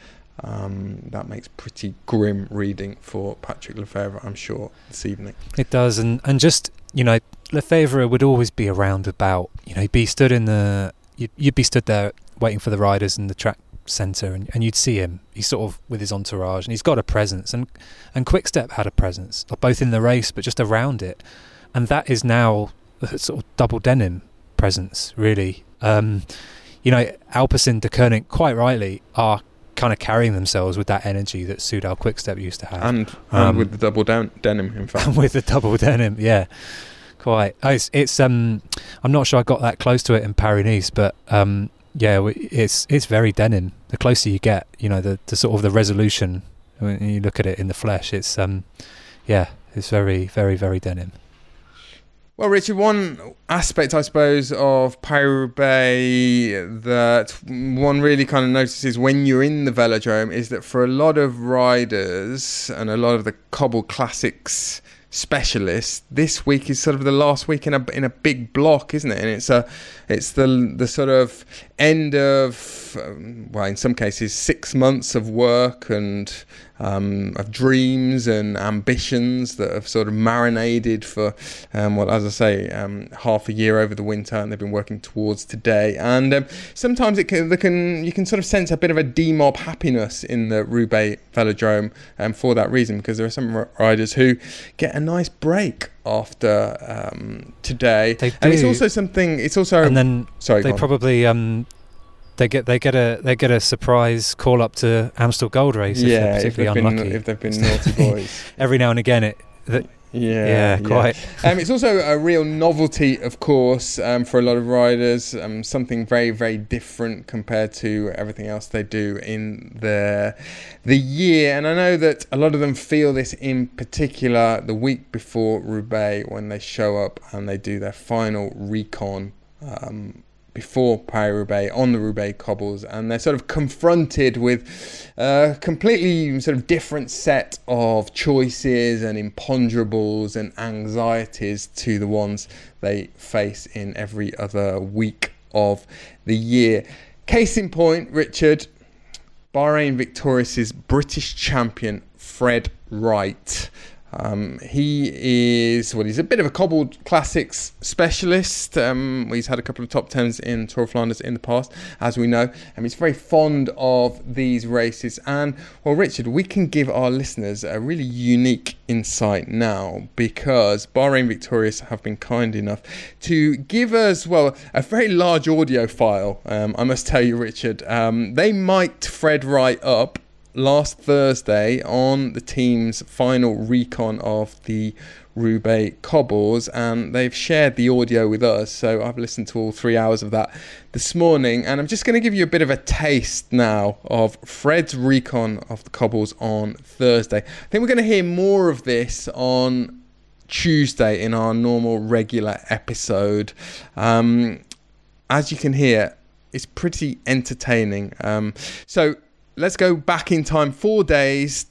Um, that makes pretty grim reading for Patrick Lefevere, I'm sure, this evening. It does, and, and just, you know, Lefevere would always be around about, you know, he'd be stood in the, you'd, you'd be stood there waiting for the riders in the track centre, and, and you'd see him, he's sort of with his entourage, and he's got a presence, and, and Quick-Step had a presence, both in the race, but just around it, and that is now a sort of double denim presence, really. Um, you know, Alpecin, De Koning, quite rightly, are kind of carrying themselves with that energy that Soudal Quick-Step used to have, and, and um, with the double down denim, in fact. And with the double denim, yeah, quite. Oh, it's, it's um, I'm not sure I got that close to it in Paris-Nice, but um, yeah, it's it's very denim. The closer you get, you know, the, the sort of the resolution when you look at it in the flesh, it's um, yeah, it's very, very, very denim. Well, Richard, one aspect, I suppose, of Paris-Roubaix that one really kind of notices when you're in the velodrome is that for a lot of riders and a lot of the cobble classics specialists, this week is sort of the last week in a in a big block, isn't it? And it's a it's the the sort of end of um, well, in some cases, six months of work and um, of dreams and ambitions that have sort of marinated for um, well, as I say, um, half a year over the winter, and they've been working towards today. And um, sometimes it can, they can you can sort of sense a bit of a demob happiness in the Roubaix velodrome, um, for that reason, because there are some riders who get a nice break after um, today. They do. And it's also something. It's also and then sorry, they probably um, they get they get a they get a surprise call up to Amstel Gold Race. If yeah, they're particularly if they've unlucky. been if they've been naughty boys. Every now and again, it. That, Yeah, yeah, quite. Yeah. Um, it's also a real novelty, of course, um, for a lot of riders. Um, something very, very different compared to everything else they do in the the year. And I know that a lot of them feel this in particular the week before Roubaix, when they show up and they do their final recon um, before Paris-Roubaix on the Roubaix cobbles, and they're sort of confronted with a completely sort of different set of choices and imponderables and anxieties to the ones they face in every other week of the year. Case in point, Richard, Bahrain Victorious' British champion Fred Wright. Um, he is, well, he's a bit of a cobbled classics specialist. Um, he's had a couple of top tens in Tour of Flanders in the past, as we know, and he's very fond of these races. And, well, Richard, we can give our listeners a really unique insight now, because Bahrain Victorious have been kind enough to give us, well, a very large audio file. Um, I must tell you, Richard, um, they mic'd Fred Wright up last Thursday on the team's final recon of the Roubaix cobbles, and they've shared the audio with us, so I've listened to all three hours of that this morning, and I'm just going to give you a bit of a taste now of Fred's recon of the cobbles on Thursday. I think we're going to hear more of this on Tuesday in our normal regular episode. Um, as you can hear, it's pretty entertaining. Um, so let's go back in time four days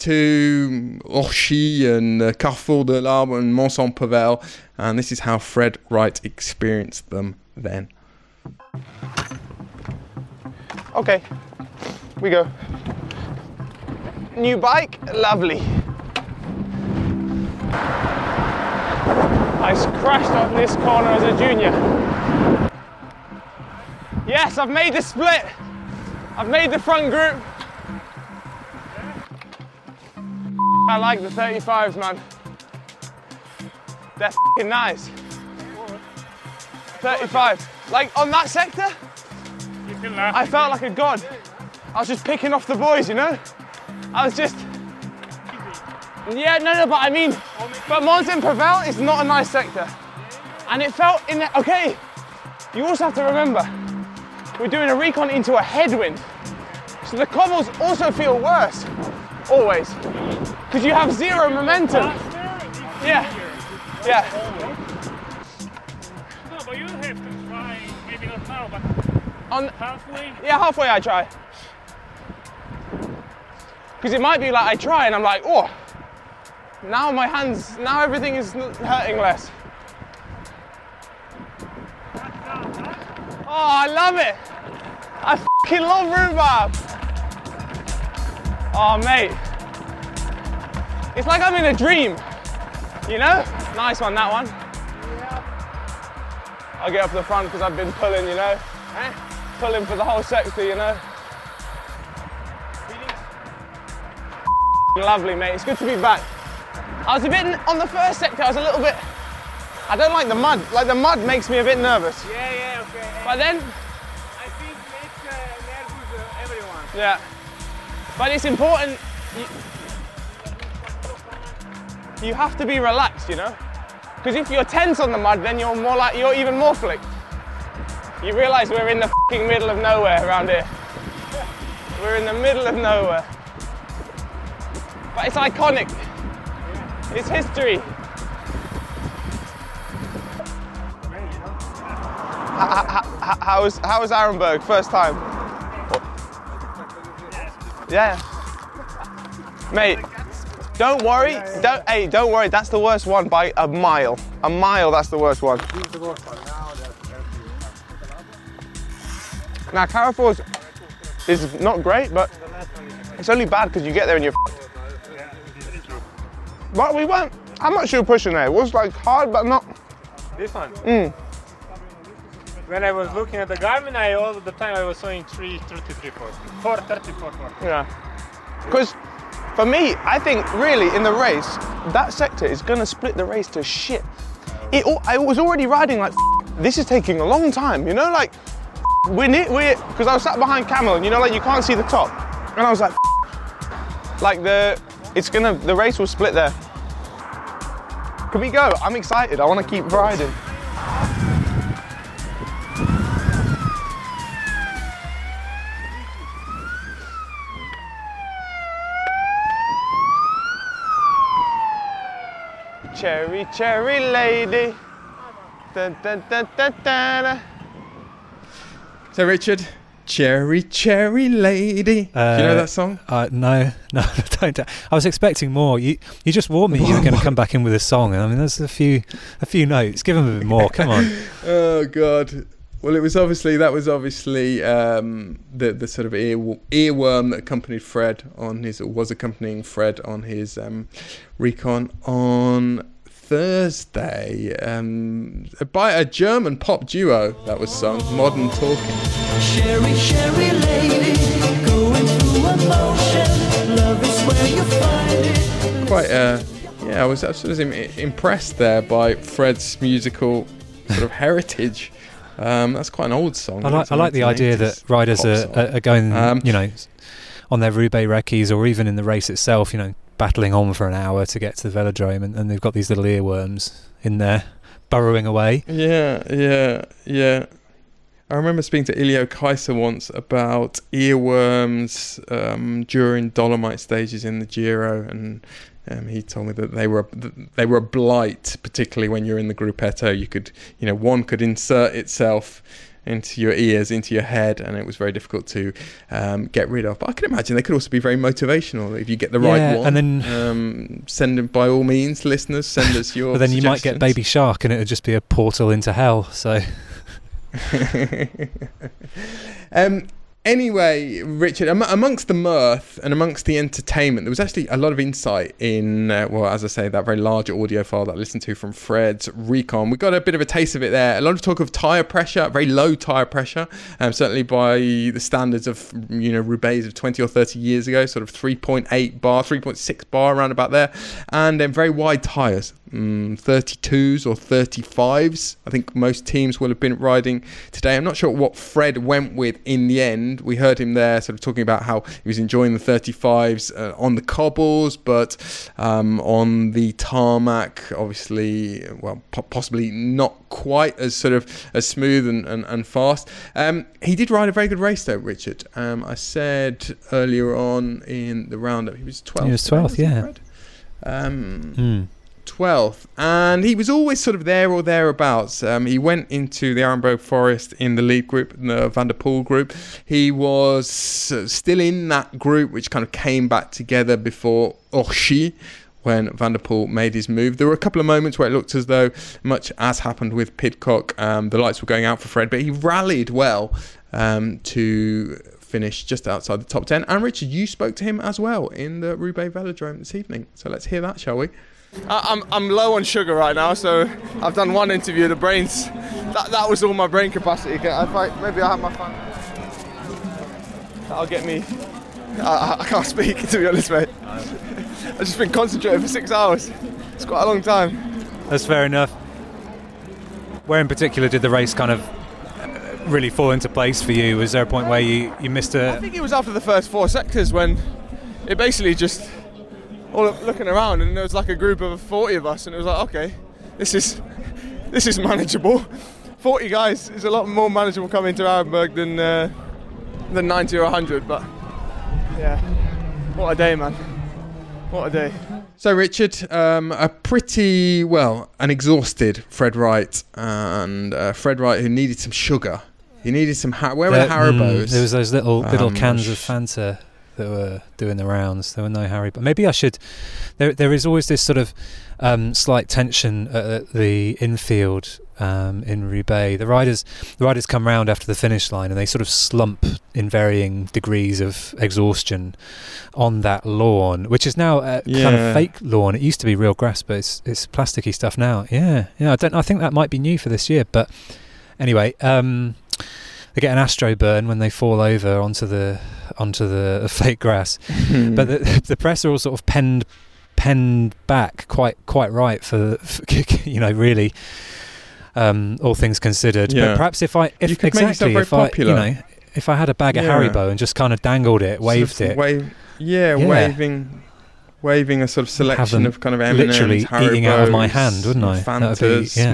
to Orchy and uh, Carrefour de l'Arbre and Mont-Saint-Pavel, and this is how Fred Wright experienced them then. Okay, we go. New bike, lovely. I crashed on this corner as a junior. Yes, I've made the split. I've made the front group. I like the thirty-fives, man. They're f***ing nice. thirty-five. Like, on that sector, I felt like a god. I was just picking off the boys, you know? I was just... Yeah, no, no, but I mean... But Mont-Saint-Pavel is not a nice sector. And it felt in the... Okay, you also have to remember, we're doing a recon into a headwind. So the cobbles also feel worse. always. Because you have zero momentum. Yeah. Yeah. No, but you have to try, maybe not now, but On halfway. Yeah, halfway I try. Because it might be like I try and I'm like, oh, now my hands, now everything is hurting less. Oh, I love it. I fucking love rhubarb. Oh, mate. It's like I'm in a dream, you know? Nice one, that one. I'll get up the front because I've been pulling, you know? Eh? Pulling for the whole sector, you know? Lovely, mate. It's good to be back. I was a bit, on the first sector, I was a little bit, I don't like the mud. Like, the mud makes me a bit nervous. Yeah, yeah, okay. But then, I think makes uh, nervous uh, everyone. yeah. But it's important, you, you have to be relaxed, you know? Because if you're tense on the mud, then you're more like, you're even more flicked. You realise we're in the fucking middle of nowhere around here. We're in the middle of nowhere. But it's iconic. It's history. How, how, how, was, how was Arenberg, first time? Yeah. Mate, don't worry. Don't, hey, don't worry. That's the worst one by a mile. A mile, that's the worst one. Now, Carrefour's is not great, but it's only bad because you get there and you're f***ed. But we weren't, I'm not sure pushing there. It was like hard, but not. This one? Mm. When I was looking at the Garmin, I all the time I was showing three thirty-three forty. four thirty-four forty. Yeah. Because for me, I think really in the race, that sector is going to split the race to shit. It, I was already riding like, this is taking a long time, you know, like, we're near, we're, because I was sat behind Camel and you know, like you can't see the top. And I was like, like the, it's gonna, the race will split there. Can we go? I'm excited, I want to keep riding. Cherry, cherry lady. Dun, dun, dun, dun, dun, dun. So Richard, cherry, cherry lady. Uh, Do you know that song? Uh, no, no, I don't. I was expecting more. You, you just warned me you were going to come back in with a song. I mean, there's a few, a few notes. Give them a bit more. Come on. Oh God. Well, it was obviously that was obviously um, the the sort of ear, earworm that accompanied Fred on his, or was accompanying Fred on his um, recon on Thursday um, by a German pop duo that was sung, Modern Talking. Sherry, Sherry lady, going through emotion. Love is where you find it. Quite, uh, yeah, I was, I was impressed there by Fred's musical sort of heritage. Um, that's quite an old song. I like, I like the idea that riders are, are going, um, you know, on their Roubaix recce's or even in the race itself, you know, battling on for an hour to get to the velodrome, and, and they've got these little earworms in there burrowing away. Yeah, yeah, yeah. I remember speaking to Ilio Kaiser once about earworms um, during Dolomite stages in the Giro, and um, he told me that they were they were a blight, particularly when you're in the Gruppetto. You could, you know, one could insert itself into your ears, into your head, and it was very difficult to um, get rid of. But I can imagine they could also be very motivational if you get the yeah, right one. And then um, send them, by all means, listeners, send us your. But then you might get Baby Shark, and it would just be a portal into hell. So. um. Anyway, Richard, am- amongst the mirth and amongst the entertainment, there was actually a lot of insight in, uh, well, as I say, that very large audio file that I listened to from Fred's recon. We got a bit of a taste of it there. A lot of talk of tyre pressure, very low tyre pressure, um, certainly by the standards of, you know, Roubaix of twenty or thirty years ago, sort of three point eight bar, three point six bar, around about there, and then very wide tyres. um, thirty-twos or thirty-fives. I think most teams will have been riding today. I'm not sure what Fred went with in the end. We heard him there sort of talking about how he was enjoying the thirty-fives uh, on the cobbles, but um, on the tarmac, obviously, well, po- possibly not quite as sort of as smooth and, and, and fast. Um, he did ride a very good race though, Richard. Um, I said earlier on in the roundup he was twelfth. He was twelfth, yeah. Fred? Um, mm. twelfth, and he was always sort of there or thereabouts. Um, he went into the Arenberg Forest in the lead group, the Van der Poel group. He was still in that group, which kind of came back together before Orchy, when Van der Poel made his move. There were a couple of moments where it looked as though, much as happened with Pidcock, um, the lights were going out for Fred, but he rallied well um, to finish just outside the top ten. And Richard, you spoke to him as well in the Roubaix Velodrome this evening. So let's hear that, shall we? I'm I'm low on sugar right now, so I've done one interview. The brains, that that was all my brain capacity. If I, maybe I'll have my fun. That'll get me. I, I can't speak, to be honest, mate. I've just been concentrating for six hours. It's quite a long time. That's fair enough. Where in particular did the race kind of really fall into place for you? Was there a point where you, you missed a... I think it was after the first four sectors when it basically just... all looking around and there was like a group of forty of us and it was like, okay, this is this is manageable. forty guys is a lot more manageable coming to Arenberg than, uh, than ninety or one hundred, but yeah, what a day, man. What a day. So, Richard, um, a pretty, well, an exhausted Fred Wright, and uh, Fred Wright who needed some sugar. He needed some... Ha- where there, were the Haribos? Mm, there was those little little um, cans of Fanta that were doing the rounds. There were no Haribo. Maybe I should... There, there is always this sort of um, slight tension at the infield um, in Roubaix. The riders, the riders come round after the finish line and they sort of slump in varying degrees of exhaustion on that lawn, which is now a yeah. kind of fake lawn. It used to be real grass, but it's it's plasticky stuff now. Yeah, yeah. I don't. I think that might be new for this year. But anyway, um, they get an astro burn when they fall over onto the onto the fake grass. But the, the press are all sort of penned penned back quite quite right for, for you know really um, all things considered. Yeah. But perhaps if I if you could exactly make if I popular. you know if I had a bag of yeah. Haribo and just kind of dangled it, waved sort of it, wave, yeah, yeah, waving. Waving a sort of selection of kind of M and M's, literally Haribos, eating out of my hand, wouldn't I? Fantas, That would be, yeah.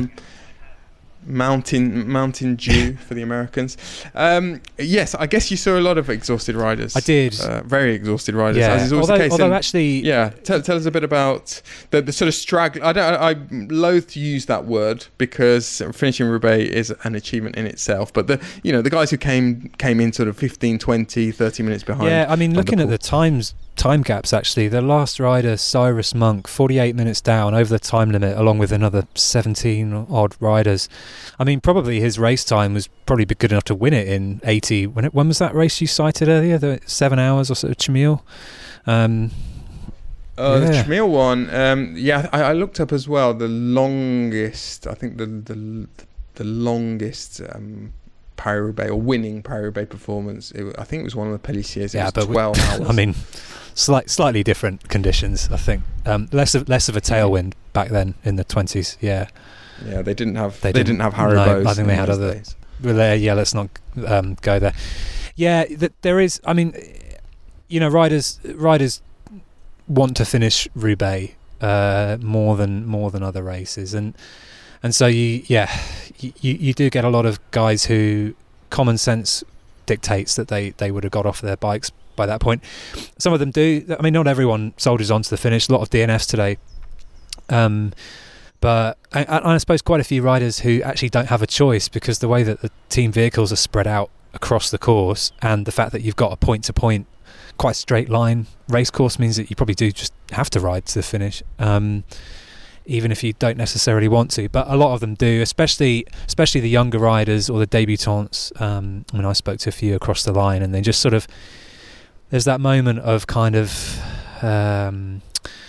Mountain Mountain Dew for the Americans. Um, yes, I guess you saw a lot of exhausted riders. I did. Uh, very exhausted riders, Yeah. as is always although, the case. although And, actually, yeah, tell, tell us a bit about the, the sort of straggle. I don't. I, I'm loath to use that word because finishing Roubaix is an achievement in itself. But the you know the guys who came came in sort of fifteen, twenty, thirty minutes behind. yeah, I mean, Van looking der at the Poel. times time gaps, actually, the last rider, Cyrus Monk, forty-eight minutes down over the time limit, along with another seventeen odd riders. I mean, probably his race time was probably be good enough to win it in eighty. When it, when was that race you cited earlier? The seven hours or so, Chamille? Um, Uh, Yeah. The Chamille one, um, yeah, I, I looked up as well. The longest, I think the the the longest um, Paris-Roubaix or winning Paris-Roubaix performance. It, I think it was one of the Pellissiers. It yeah, was but we- twelve hours. I mean, slight, slightly different conditions, I think. Um, less of less of a tailwind back then in the twenties. Yeah, yeah, they didn't have They they, didn't- didn't, have Haribos. no, I think they in had those other- days. well, there, yeah. Let's not um, go there. Yeah, th- there is. I mean, you know, riders riders want to finish Roubaix uh, more than more than other races, and and so you yeah you, you do get a lot of guys who common sense dictates that they, they would have got off their bikes by that point. Some of them do. I mean, not everyone soldiers on to the finish. A lot of D N Fs today. Um, but I, I suppose quite a few riders who actually don't have a choice because the way that the team vehicles are spread out across the course and the fact that you've got a point-to-point quite straight line race course means that you probably do just have to ride to the finish, um, even if you don't necessarily want to. But a lot of them do, especially especially the younger riders or the debutants. Um, I mean, I spoke to a few across the line, and they just sort of there's that moment of kind of um,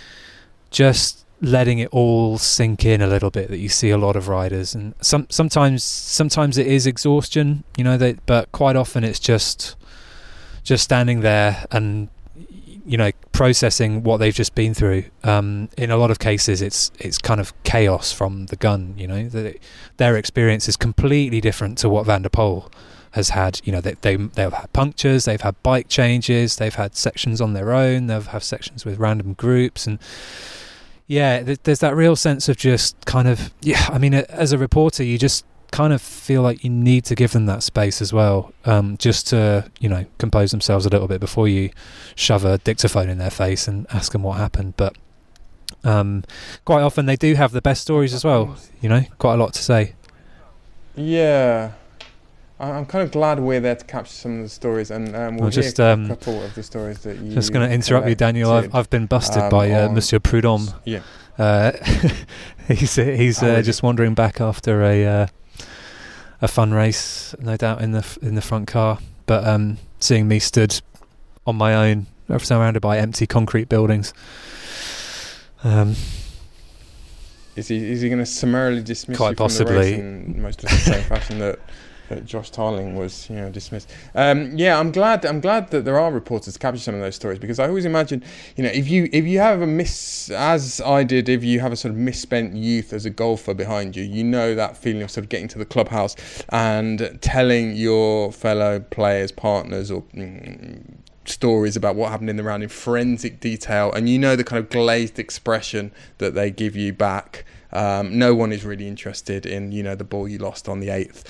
just letting it all sink in a little bit that you see a lot of riders, and some sometimes sometimes it is exhaustion, you know, they, but quite often it's just just standing there and you know, processing what they've just been through. Um, in a lot of cases, it's it's kind of chaos from the gun. You know, that their experience is completely different to what Van der Poel has had. You know, they, they they've had punctures, they've had bike changes, they've had sections on their own, they've have sections with random groups, and yeah, th- there's that real sense of just kind of yeah. I mean, as a reporter, you just kind of feel like you need to give them that space as well, um, just to, you know, compose themselves a little bit before you shove a dictaphone in their face and ask them what happened. But um, quite often they do have the best stories as well, you know, quite a lot to say. Yeah, I'm kind of glad we're there to capture some of the stories, and um, we'll just, hear um, a couple of the stories that you just going to interrupt you, Daniel. I've, I've been busted um, by uh, Monsieur Prudhomme. Yeah. Uh, he's he's uh, just wandering back after a uh, a fun race, no doubt, in the f- in the front car, but um, seeing me stood on my own, surrounded by empty concrete buildings. Um, is he is he going to summarily dismiss quite you from possibly. the race in much the same fashion that, that Josh Tarling was, you know, dismissed? Um, yeah, I'm glad. I'm glad that there are reporters to capture some of those stories, because I always imagine, you know, if you if you have a miss, as I did, if you have a sort of misspent youth as a golfer behind you, you know that feeling of sort of getting to the clubhouse and telling your fellow players, partners, or mm, stories about what happened in the round in forensic detail, and you know the kind of glazed expression that they give you back. Um, no one is really interested in, you know, the ball you lost on the eighth,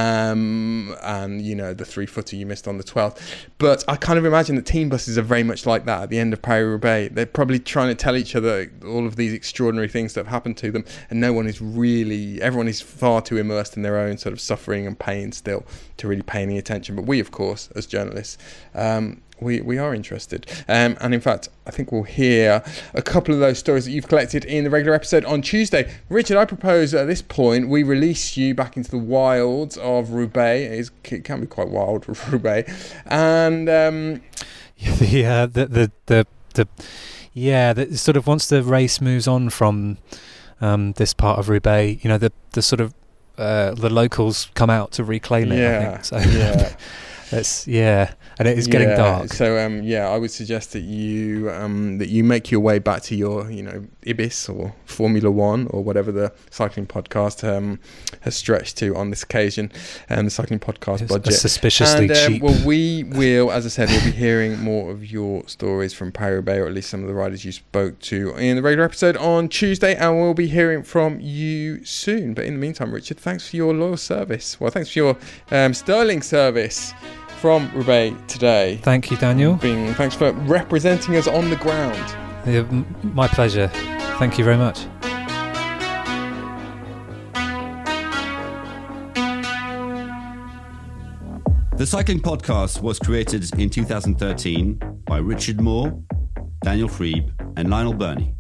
um, and, you know, the three footer you missed on the twelfth. But I kind of imagine that team buses are very much like that at the end of Paris-Roubaix. They're probably trying to tell each other all of these extraordinary things that have happened to them, and no one is really, everyone is far too immersed in their own sort of suffering and pain still to really pay any attention. But we, of course, as journalists, um, We we are interested, um, and in fact I think we'll hear a couple of those stories that you've collected in the regular episode on Tuesday. Richard, I propose at this point we release you back into the wilds of Roubaix. It, is, it can be quite wild, Roubaix, and um, the, uh, the the the the yeah, the, sort of once the race moves on from um, this part of Roubaix, you know, the the sort of uh, the locals come out to reclaim it. Yeah, I think. So, yeah. It's yeah, and it is getting yeah, dark. So um, yeah, I would suggest that you um, that you make your way back to your, you know, Ibis or Formula One or whatever the cycling podcast um, has stretched to on this occasion, and the cycling podcast It's budget. suspiciously and, um, cheap. Well, we will, as I said, we'll be hearing more of your stories from Paris-Roubaix, or at least some of the riders you spoke to in the regular episode on Tuesday, and we'll be hearing from you soon. But in the meantime, Richard, thanks for your loyal service. Well, thanks for your um, sterling service from Roubaix today. Thank you, Daniel. Being, thanks for representing us on the ground. Yeah, m- my pleasure. Thank you very much. The Cycling Podcast was created in two thousand thirteen by Richard Moore, Daniel Freeb, and Lionel Burney.